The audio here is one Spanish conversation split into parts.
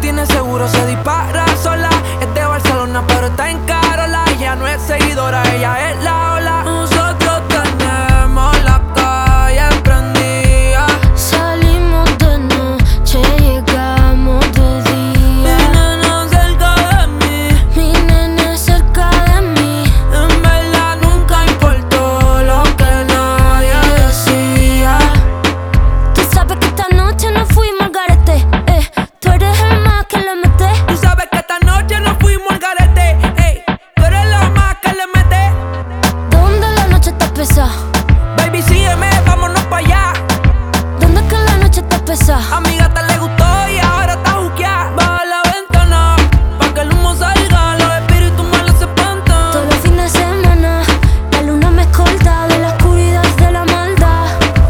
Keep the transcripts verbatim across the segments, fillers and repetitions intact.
tiene seguro, se dispara sola. Es de Barcelona, pero está en Carola. Ella no es seguidora, ella es la ola. Nosotros tenemos la calle prendida. Salimos de noche, llegamos de día. Mi nena cerca de mí, Mi nene cerca de mí. en verdad nunca importó lo que nadie decía. Tú sabes que esta noche nos fuimos al garete, eh. Tú eres el más que le mete. Tú sabes que esta noche nos fuimos al garete, ey. Tú eres la más que le mete. ¿Dónde la noche está pesada? Baby, sígueme, vámonos pa' allá. ¿Dónde que la noche está pesada? A mi gata le gustó y ahora está juqueada. Baja la ventana, pa' que el humo salga. Los espíritus malos se espantan. Todos los fines de semana la luna me escolta de la oscuridad de la maldad.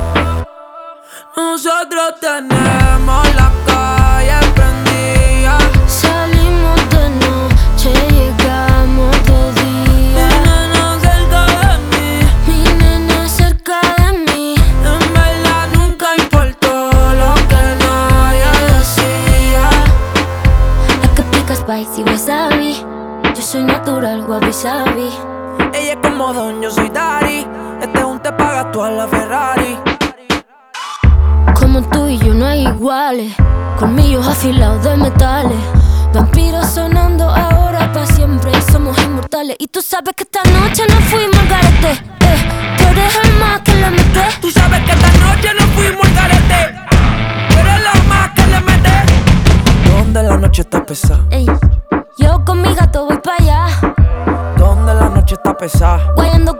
Nosotros tenemos la calle prendida. Salimos de noche, llegamos de Mi día. nena cerca de mí, Mi nene cerca de mí. en verdad nunca importó lo que nadie decía. La que pica spicy wasabi. Yo soy natural, wabi sabi. Ella es como Don, yo soy Dari. Este es un te pagas tú a la Ferrari. Como tú y yo no hay iguales. Colmillos afilados de metales. Vampiros sonando ahora para siempre. Somos inmortales. Y tú sabes que esta noche nos fuimos al garete, eh. Tú eres el más que le mete. Tú sabes que esta noche nos fuimos al garete. Tú eres la más que le mete. ¿Dónde la noche está pesada? Ey, yo con mi gato voy para allá. ¿Dónde la noche está pesada? Guayando